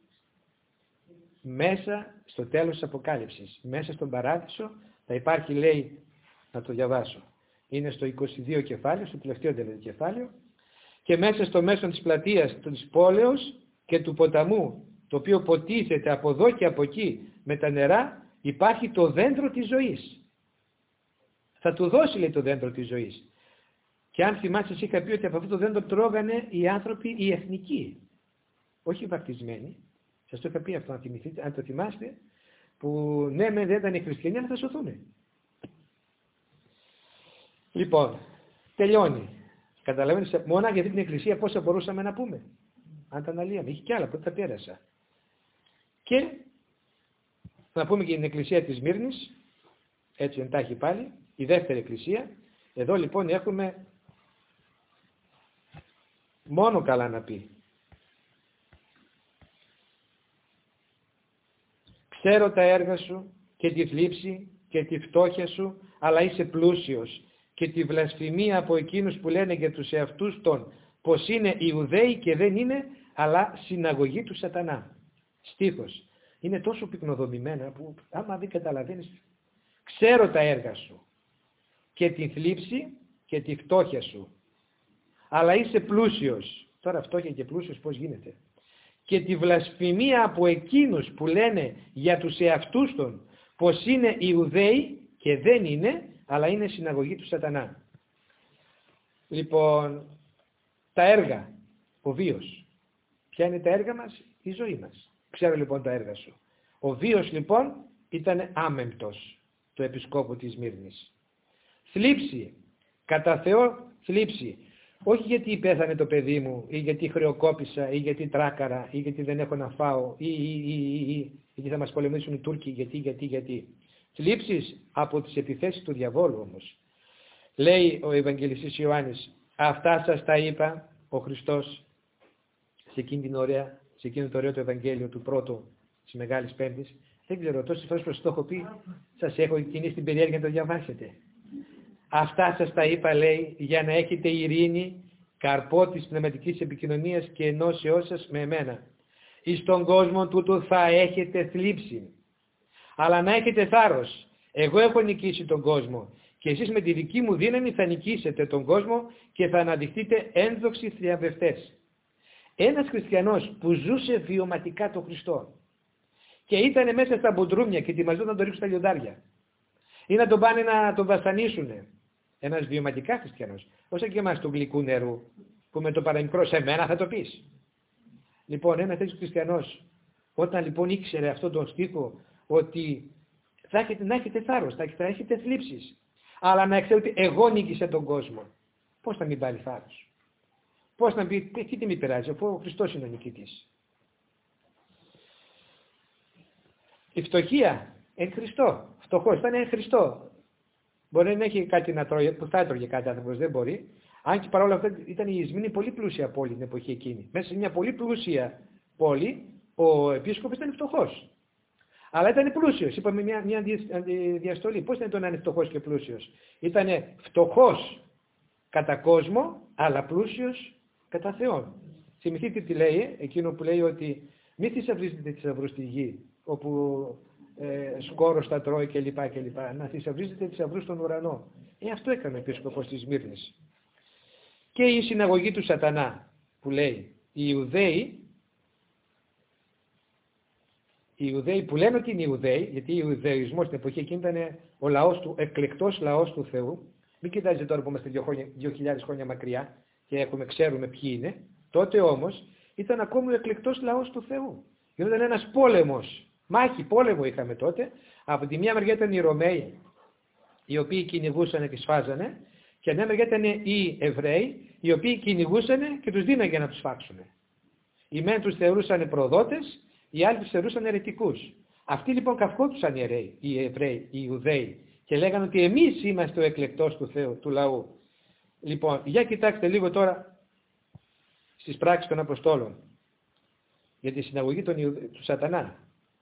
Μέσα στο τέλος της Αποκάλυψης, μέσα στον παράδεισο θα υπάρχει, λέει, να το διαβάσω. Είναι στο είκοσι δύο κεφάλαιο, στο τελευταίο δηλαδή κεφάλαιο, και μέσα στο μέσο της πλατείας της πόλεως και του ποταμού, το οποίο ποτίζεται από εδώ και από εκεί με τα νερά, υπάρχει το δέντρο της ζωής. Θα του δώσει, λέει, το δέντρο της ζωής. Και αν θυμάστε, σας είχα πει ότι από αυτό το δέντρο τρώγανε οι άνθρωποι οι εθνικοί, όχι οι βαπτισμένοι. Σας το είχα πει αυτό, αν, θυμηθείτε, αν το θυμάστε, που ναι, ναι, δεν ήταν οι χριστιανοί, αλλά θα σωθούν. Λοιπόν, τελειώνει. Καταλαβαίνετε, μόνο για την εκκλησία πόσα μπορούσαμε να πούμε. Αν τα αναλύαμε, είχε κι άλλα, πρώτα πέρασα. Και να πούμε και την εκκλησία της Σμύρνης, έτσι εντάχει πάλι, η δεύτερη εκκλησία. Εδώ λοιπόν έχουμε μόνο καλά να πει. Ξέρω τα έργα σου και τη θλίψη και τη φτώχεια σου, αλλά είσαι πλούσιος, και τη βλασφημία από εκείνους που λένε για τους εαυτούς των πως είναι Ιουδαίοι και δεν είναι, αλλά συναγωγή του σατανά. Στίχος. Είναι τόσο πυκνοδομημένα που άμα δεν καταλαβαίνεις, ξέρω τα έργα σου και τη θλίψη και τη φτώχεια σου, αλλά είσαι πλούσιος. Τώρα φτώχεια και πλούσιος πώς γίνεται? Και τη βλασφημία από εκείνους που λένε για τους εαυτούς των πως είναι Ιουδαίοι και δεν είναι, αλλά είναι συναγωγή του σατανά. Λοιπόν, τα έργα, ο βίος. Ποια είναι τα έργα μας? Η ζωή μας. Ξέρω λοιπόν τα έργα σου. Ο βίος λοιπόν ήταν άμεμπτος του επισκόπου της Σμύρνης. Θλίψη, κατά Θεό θλίψη. Όχι γιατί πέθανε το παιδί μου, ή γιατί χρεοκόπησα, ή γιατί τράκαρα, ή γιατί δεν έχω να φάω, ή, ή, ή, ή, ή γιατί θα μας πολεμήσουν οι Τούρκοι, γιατί, γιατί, γιατί. Θλίψεις από τις επιθέσεις του διαβόλου όμως. Λέει ο Ευαγγελιστής Ιωάννης, αυτά σας τα είπα ο Χριστός σε εκείνη την ωραία, σε εκείνο το ωραίο το Ευαγγέλιο του πρώτου της Μεγάλης Πέμπτης. Δεν ξέρω, τόσες φορές προς το έχω πει, σας έχω κινήσει την περιέργεια να το διαβάσετε. Αυτά σας τα είπα, λέει, για να έχετε ειρήνη, καρπό της πνευματικής επικοινωνίας και ενώσεώς σας με εμένα. Εις τον κόσμο τούτο θα έχετε θλίψη, αλλά να έχετε θάρρος. Εγώ έχω νικήσει τον κόσμο και εσείς με τη δική μου δύναμη θα νικήσετε τον κόσμο και θα αναδειχθείτε ένδοξοι θριαμβευτές. Ένας χριστιανός που ζούσε βιωματικά τον Χριστό και ήταν μέσα στα μπουντρούμια και ετοιμαζόταν να τον ρίξουν στα λιοντάρια ή να τον πάνε να τον βασανίσουν. Ένας βιωματικά χριστιανός, όσο και εμάς του γλυκού νερού που με το παραμικρό σε μένα θα το πεις. Λοιπόν, ένας τέτοιος χριστιανός, όταν λοιπόν ήξερε αυτόν τον στίχο ότι θα έχετε, να έχετε θάρρος, θα έχετε, θα έχετε θλίψεις, αλλά να ξέρετε ότι εγώ νίκησα τον κόσμο, πώς θα μην πάρει θάρρος? Πώς να πει, τι, τι με πειράζει, αφού ο Χριστός είναι ο νικητής? Η φτωχία, εν Χριστώ, φτωχός, ήταν εν Χριστώ. Μπορεί να έχει κάτι να τρώει, που θα έτρωγε κάτι άνθρωπος, δεν μπορεί. Αν και παρόλα αυτά ήταν η Ισμήνη πολύ πλούσια πόλη την εποχή εκείνη. Μέσα σε μια πολύ πλούσια πόλη, ο επίσκοπος ήταν φτωχός. Αλλά ήταν πλούσιος. Είπαμε μια, μια διαστολή. Πώς ήταν το να είναι φτωχός και πλούσιος? Ήταν φτωχός κατά κόσμο, αλλά πλούσιος κατά Θεόν. Θυμηθείτε τι λέει, εκείνο που λέει ότι μη θησαυρίζετε θησαυρούς στη γη, όπου ε, σκόρος τα τρώει κλπ. κλπ. Να θησαυρίζετε θησαυρούς στον ουρανό. Ε, αυτό έκανε ο επίσκοπος της Σμύρνης. Και η συναγωγή του σατανά που λέει οι Ιουδαίοι, οι Ιουδαίοι που λένε ότι είναι Ιουδαίοι, γιατί ο Ιουδαϊσμός στην εποχή εκείνη ήταν ο λαός του, εκλεκτός λαός του Θεού. Μην κοιτάζετε τώρα που είμαστε δύο χιλιάδες χρόνια μακριά και έχουμε, ξέρουμε ποιοι είναι. Τότε όμως ήταν ακόμη ο εκλεκτός λαός του Θεού. Γινόταν ένας πόλεμος, μάχη, πόλεμο είχαμε τότε. Από τη μία μεριά ήταν οι Ρωμαίοι, οι οποίοι κυνηγούσαν και σφάζανε, και από την άλλη μεριά ήταν οι Εβραίοι, οι οποίοι κυνηγούσαν και τους δίνανε για να τους φάξουν. Οι μεν τους θεωρούσαν προδότες, οι άλλοι τους θεωρούσαν αιρετικούς. Αυτοί λοιπόν καυχόντουσαν οι, οι Εβραίοι, οι Ιουδαίοι, και λέγανε ότι εμείς είμαστε ο εκλεκτός του Θεού, του λαού. Λοιπόν, για κοιτάξτε λίγο τώρα στις πράξεις των Αποστόλων για τη συναγωγή των Ιου... του Σατανά.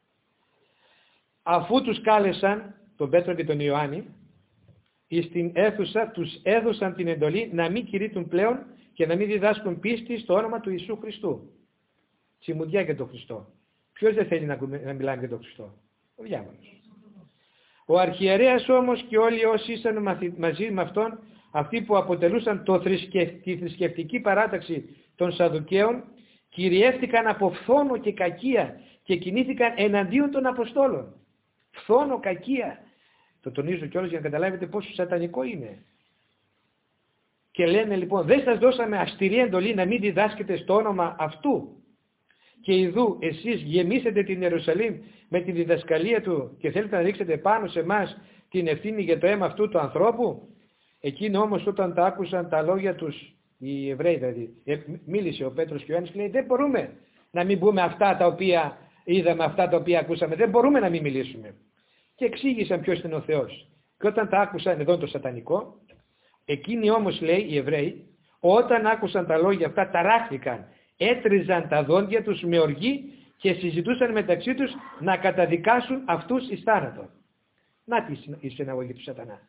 Αφού τους κάλεσαν, τον Πέτρο και τον Ιωάννη, στην αίθουσα τους έδωσαν την εντολή να μην κηρύττουν πλέον και να μην διδάσκουν πίστη στο όνομα του Ιησού Χριστού. Τσιμουδιά για τον Χριστό. Ποιος δεν θέλει να, να μιλάμε για τον Χριστό? Ο διάβολος. Ο αρχιερέας όμως και όλοι όσοι ήσαν μαζί με αυτόν, αυτοί που αποτελούσαν το θρησκευ... τη θρησκευτική παράταξη των Σαδουκαίων, κυριεύτηκαν από φθόνο και κακία και κινήθηκαν εναντίον των Αποστόλων. Φθόνο, κακία. Το τονίζω κιόλας για να καταλάβετε πόσο σατανικό είναι. Και λένε λοιπόν, δεν σας δώσαμε αυστηρή εντολή να μην διδάσκετε στο όνομα αυτού? Και ιδού εσείς γεμίσετε την Ιερουσαλήμ με τη διδασκαλία του και θέλετε να ρίξετε πάνω σε εμάς την ευθύνη για το αίμα αυτού του ανθρώπου? Εκείνο όμως όταν τα άκουσαν τα λόγια τους, οι Εβραίοι δηλαδή, ε, μίλησε ο Πέτρος και ο Ιωάννης και λέει, δεν μπορούμε να μην πούμε αυτά τα οποία είδαμε, αυτά τα οποία ακούσαμε, δεν μπορούμε να μην μιλήσουμε. Και εξήγησαν ποιος είναι ο Θεός. Και όταν τα άκουσαν, εδώ το σατανικό, εκείνοι όμως, λέει οι Εβραίοι, όταν άκουσαν τα λόγια αυτά ταράχθηκαν, έτριζαν τα δόντια τους με οργή και συζητούσαν μεταξύ τους να καταδικάσουν αυτούς εις θάνατο. Να τη η συναγωγή του Σατανά.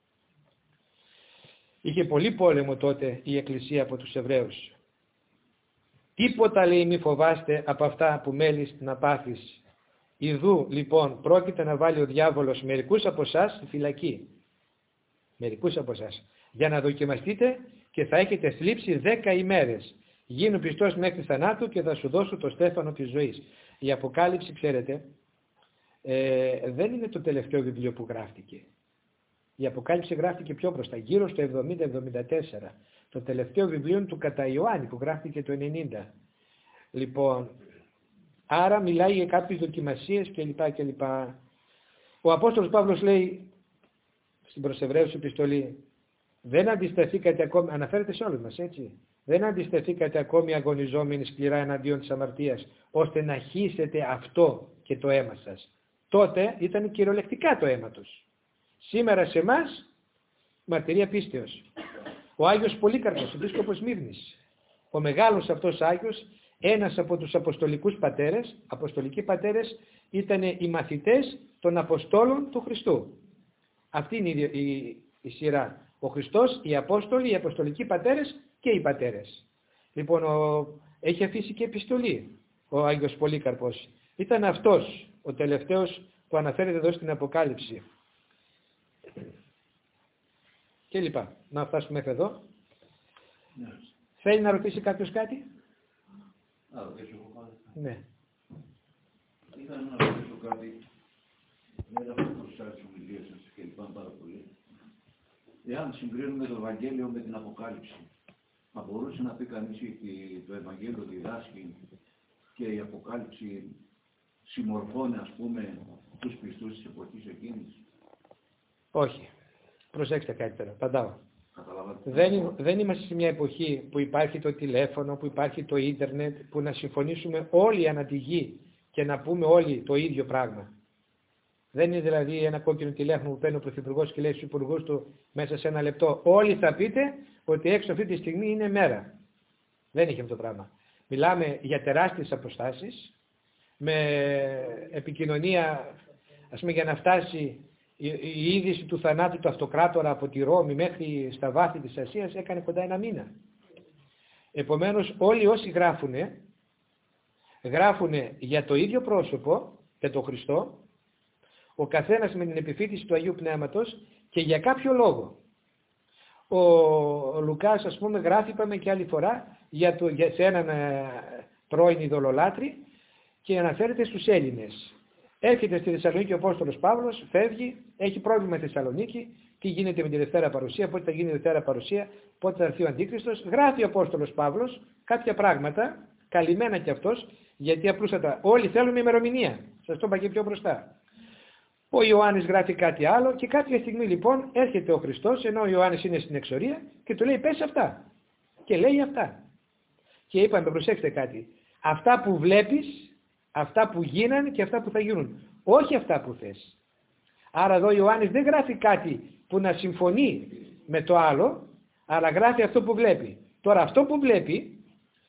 Είχε πολύ πόλεμο τότε η Εκκλησία από τους Εβραίους. Τίποτα, λέει, μη φοβάστε από αυτά που μέλεις να πάθεις. Ιδού λοιπόν πρόκειται να βάλει ο διάβολος μερικούς από εσάς στη φυλακή. Μερικούς από εσάς. Για να δοκιμαστείτε και θα έχετε θλίψει δέκα ημέρες. Γίνου πιστός μέχρι θανάτου και θα σου δώσω το στέφανο της ζωής. Η Αποκάλυψη, ξέρετε, ε, δεν είναι το τελευταίο βιβλίο που γράφτηκε. Η Αποκάλυψη γράφτηκε πιο μπροστά, γύρω στο εβδομήντα εβδομήντα τέσσερα. Το τελευταίο βιβλίο είναι του κατά Ιωάννη που γράφτηκε το ενενήντα. Λοιπόν, άρα μιλάει για κάποιες δοκιμασίες κλπ. κλπ. Ο Απόστολος Παύλος λέει στην προς Εβραίους επιστολή, δεν αντισταθήκατε ακόμη, αναφέρεται σε όλους μας, έτσι, δεν αντισταθήκατε ακόμη αγωνιζόμενοι σκληρά εναντίον της αμαρτίας, ώστε να χύσετε αυτό και το αίμα σας. Τότε ήταν κυριολεκτικά το αίμα τους. Σήμερα σε εμάς μαρτυρία πίστεως. Ο Άγιος Πολύκαρπος, ο Επίσκοπος Σμύρνης, ο μεγάλος αυτός Άγιος, ένας από τους Αποστολικούς πατέρες, Αποστολικοί πατέρες ήταν οι μαθητές των Αποστόλων του Χριστού. Αυτή είναι η, η, η σειρά. Ο Χριστός, οι Απόστολοι, οι Αποστολικοί πατέρες και οι πατέρες. Λοιπόν, ο, έχει αφήσει και επιστολή ο Άγιος Πολύκαρπος. Ήταν αυτός ο τελευταίος που αναφέρεται εδώ στην Αποκάλυψη. Και λοιπά. Να φτάσουμε μέχρι εδώ. Ναι. Θέλει να ρωτήσει κάποιος κάτι? Να ρωτήσω εγώ πάλι. Ναι. Ήθελα να ρωτήσω κάτι. Δεν έχω προσάρει τις ομιλίες σας και λυπάμαι πάρα πολύ. Εάν συγκρίνουμε το Ευαγγέλιο με την Αποκάλυψη, θα μπορούσε να πει κανείς ότι το Ευαγγέλιο διδάσκει και η Αποκάλυψη συμμορφώνει, ας πούμε, τους πιστούς της εποχής εκείνης? Όχι. Προσέξτε κάτι τώρα. Παντάω. Δεν, δεν είμαστε σε μια εποχή που υπάρχει το τηλέφωνο, που υπάρχει το ίντερνετ, που να συμφωνήσουμε όλοι ανά τη γη και να πούμε όλοι το ίδιο πράγμα. Δεν είναι δηλαδή ένα κόκκινο τηλέφωνο που παίρνει ο Πρωθυπουργός και λέει στους υπουργούς του μέσα σε ένα λεπτό. Όλοι θα πείτε ότι έξω αυτή τη στιγμή είναι μέρα. Δεν έχει αυτό το πράγμα. Μιλάμε για τεράστιες αποστάσεις, με επικοινωνία, ας πούμε, για να φτάσει η, η είδηση του θανάτου του αυτοκράτορα από τη Ρώμη μέχρι στα βάθη της Ασίας έκανε κοντά ένα μήνα. Επομένως όλοι όσοι γράφουνε, γράφουνε για το ίδιο πρόσωπο, για τον Χριστό, ο καθένας με την επιφύτηση του Αγίου Πνεύματος και για κάποιο λόγο. Ο, ο Λουκάς, ας πούμε, γράφει, είπαμε και άλλη φορά, για, το, για σε έναν ε, πρώην ειδωλολάτρη και αναφέρεται στους Έλληνες. Έρχεται στη Θεσσαλονίκη ο Απόστολος Παύλος, φεύγει, έχει πρόβλημα στη Θεσσαλονίκη, τι γίνεται με τη Δευτέρα Παρουσία, πότε θα γίνει η Δευτέρα Παρουσία, πότε θα έρθει ο Αντίκριστος. Γράφει ο Απόστολος Παύλος κάποια πράγματα, καλυμμένα κι αυτός, γιατί απλούστατα όλοι θέλουμε ημερομηνία. Σας το είπα και πιο μπροστά. Ο Ιωάννης γράφει κάτι άλλο και κάποια στιγμή λοιπόν έρχεται ο Χριστός, ενώ ο Ιωάννης είναι στην εξορία και του λέει πες αυτά. Και λέει αυτά. Και είπαμε, προσέξτε κάτι, αυτά που βλέπεις, αυτά που γίνανε και αυτά που θα γίνουν. Όχι αυτά που θες. Άρα εδώ ο Ιωάννης δεν γράφει κάτι που να συμφωνεί με το άλλο, αλλά γράφει αυτό που βλέπει. Τώρα αυτό που βλέπει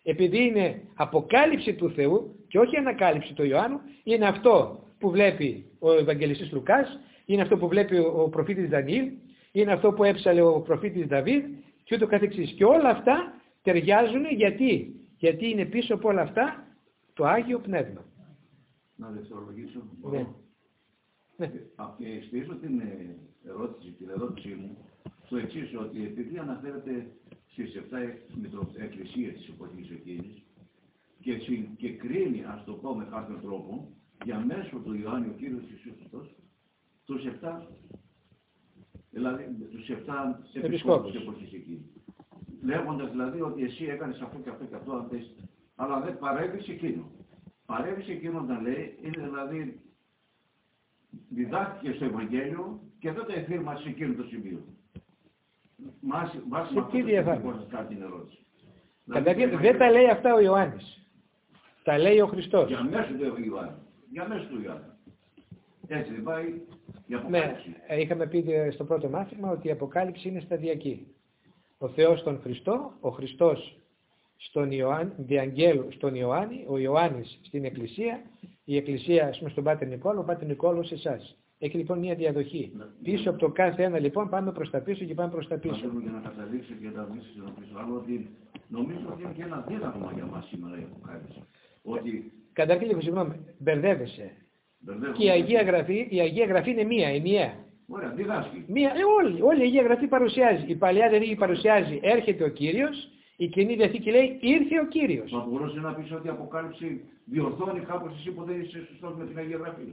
επειδή είναι αποκάλυψη του Θεού και όχι ανακάλυψη του Ιωάννου, είναι αυτό που βλέπει ο Ευαγγελιστής Λουκάς, είναι αυτό που βλέπει ο προφήτης Δανιήλ, είναι αυτό που έψαλε ο προφήτης Δαβίδ και ούτω καθεξής. Και όλα αυτά ταιριάζουν γιατί, γιατί είναι πίσω από όλα αυτά το Άγιο Πνεύμα. Να δευτερολογήσω. Ναι. Ναι. Και στηρίζω την ερώτηση, την ερώτησή μου στο εξής, ότι επειδή αναφέρεται στις επτά εκκλησίες της εποχής εκείνης και, και κρίνει, ας το πω με κάποιον τρόπο, για μέσω του Ιωάννη ο Κύριος Ιησούς Χριστός, τους επτά, δηλαδή τους επτά επισκόπους της εποχής εκείνης. Λέγοντας δηλαδή ότι εσύ έκανες αυτό και αυτό και αυτό, αυτές, αλλά δεν παρέβησε εκείνο. Παρέβησε εκείνο όταν λέει, είναι δηλαδή διδάχθηκε στο Ευαγγέλιο και δεν το εφήρμασε σε εκείνο το σημείο. Βάσει με αυτό το κάνει την ερώτηση. Καταρχήν δεν τα λέει αυτά ο Ιωάννης. Τα λέει ο Χριστός. Για μέσω του Ιωάννη. Για μέσω του Ιωάννη. Έτσι δεν πάει η αποκάλυψη. Ναι, είχαμε πει στο πρώτο μάθημα ότι η αποκάλυψη είναι σταδιακή. Ο Θεός στον Χριστό, ο Χριστός στον Ιωάννη, διαγγέλου στον Ιωάννη, ο Ιωάννης στην Εκκλησία, η Εκκλησία ας πούμε, στον Πάτερ Νικόλο, ο Πάτερ Νικόλο σε εσάς. Έχει λοιπόν μια διαδοχή. Ναι. Πίσω από το κάθε ένα λοιπόν πάμε προς τα πίσω και πάμε προς τα πίσω. Για να καταλήξω και να μην συζητήσω άλλο ότι νομίζω ότι είναι και ένα δίδαγμα για μας σήμερα η αποκάλυψη. Ότι... Καταρχήν λίγο συγγνώμη, μπερδεύεσαι. Και η Αγία Γραφή, η Αγία Γραφή είναι μία, ενιαία. Ωραία, διδάσκει. Μία, ε, όλη, όλη η Αγία Γραφή παρουσιάζει. Η Παλαιά Διαθήκη παρουσιάζει έρχεται ο Κύριος, η Καινή Διαθήκη λέει ήρθε ο Κύριος. Μα μπορούσε να πεις ότι η αποκάλυψη διορθώνει κάπως εσύ που δεν είσαι σωστός με την Αγία Γραφή.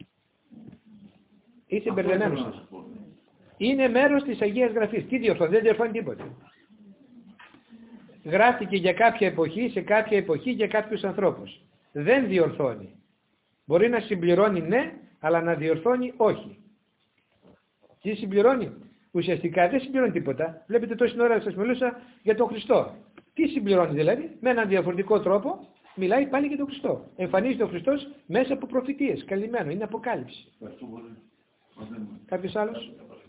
Είσαι μπερδεμένος. Είναι μέρος της Αγίας Γραφής. Τι διορθώνει, δεν διορθώνει τίποτα. Γράφτηκε για κάποια εποχή, σε κάποια εποχή για κάποιους ανθρώπους. Δεν διορθώνει. Μπορεί να συμπληρώνει ναι, αλλά να διορθώνει όχι. Τι συμπληρώνει? Ουσιαστικά δεν συμπληρώνει τίποτα. Βλέπετε τόση ώρα σας μιλούσα για τον Χριστό. Τι συμπληρώνει δηλαδή? Με έναν διαφορετικό τρόπο μιλάει πάλι για τον Χριστό. Εμφανίζεται ο Χριστός μέσα από προφητείες. Καλυμμένο, είναι αποκάλυψη. Κάποιος άλλος?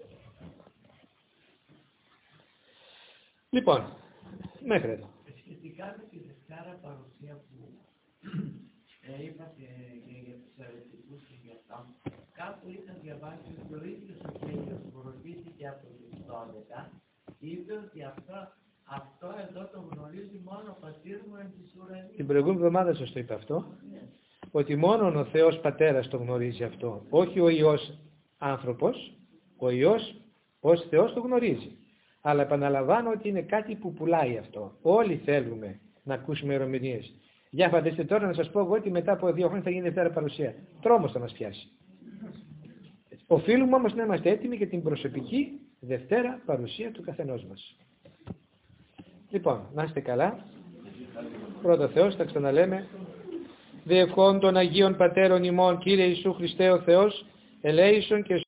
Λοιπόν, μέχρι εδώ. Σχετικά με τη Δευτέρα παρουσία που ε, είπατε και για τους αιρετικούς και για αυτά, κάπου είχα διαβάσει ότι ο ίδιος ο Κύριος που ρωτήθηκε από τους δώδεκα, είπε ότι αυτό, αυτό εδώ το γνωρίζει μόνο ο πατήρ μου εν της ουρανής. Την προηγούμενη εβδομάδα σας το είπε αυτό, yeah. Ότι μόνο ο Θεός Πατέρας το γνωρίζει αυτό, όχι ο Υιός άνθρωπος, ο Υιός ως Θεός το γνωρίζει. Αλλά επαναλαμβάνω ότι είναι κάτι που πουλάει αυτό. Όλοι θέλουμε να ακούσουμε ημερομηνίες. Για φανταστείτε τώρα να σας πω εγώ ότι μετά από δύο χρόνια θα γίνει Δευτέρα παρουσία. Τρόμος θα μας πιάσει. Οφείλουμε όμως να είμαστε έτοιμοι για την προσωπική Δευτέρα παρουσία του καθενός μας. Λοιπόν, να είστε καλά. Πρώτα Θεός, θα ξαναλέμε. Διευχών των Αγίων Πατέρων ημών, Κύριε Ιησού Χριστέ ο Θεός, ελέησον και